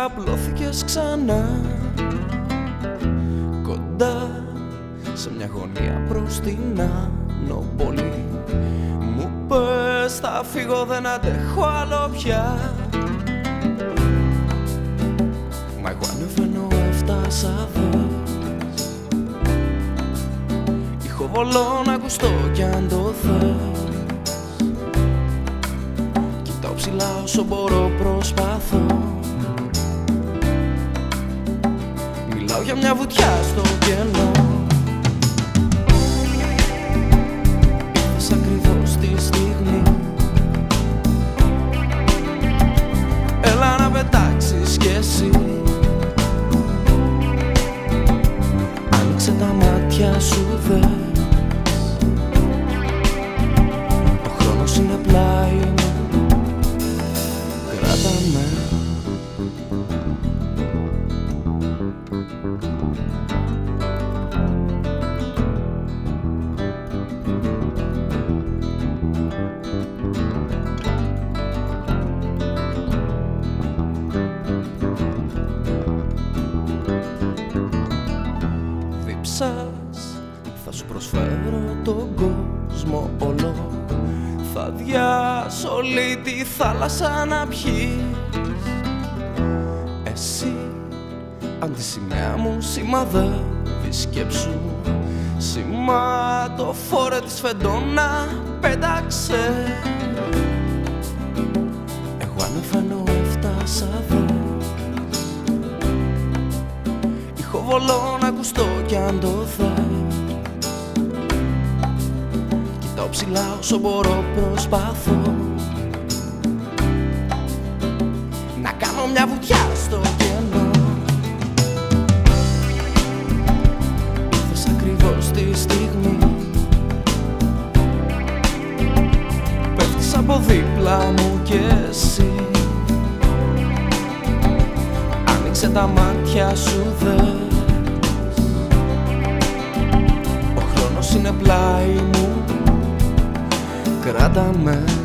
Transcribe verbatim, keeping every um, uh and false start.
απλώθηκες ξανά κοντά σε μια γωνία προς την άνω πόλη. Μου πες θα φύγω, δεν αντέχω άλλο πια. Μα εγώ ανεβαίνω, έφτασα δες. Ηχοβολώ να ακουστώ κι αν το θες. Κοιτάω ψηλά όσο μπορώ, προσπαθώ. Μιλάω για μια βουτιά στο κενό. Ήρθες ακριβώς τη στιγμή. Έλα να πετάξεις κι εσύ. Άνοιξε τα μάτια σου δες. Ο χρόνος είναι πλάι μου. Κράτα με. Θα σου προσφέρω τον κόσμο όλο. Θα διάσω όλη τη θάλασσα να πιείς. Εσύ αν τη σημαία μου σημαδεύεις, σκέψου σηματοφόρε της φεντόνα πέταξε. Εγώ ανεβαίνω, έφτασα δες. Ηχοβολώ να ακουστώ κι αν το θες. Κοιτάω ψηλά όσο μπορώ, προσπαθώ να κάνω μια βουτιά στο κενό. Ήρθες ακριβώς τη στιγμή. Πέφτεις από δίπλα μου κι εσύ. Άνοιξε τα μάτια σου δες. Ο χρόνος είναι πλάι μου. Κράτα με.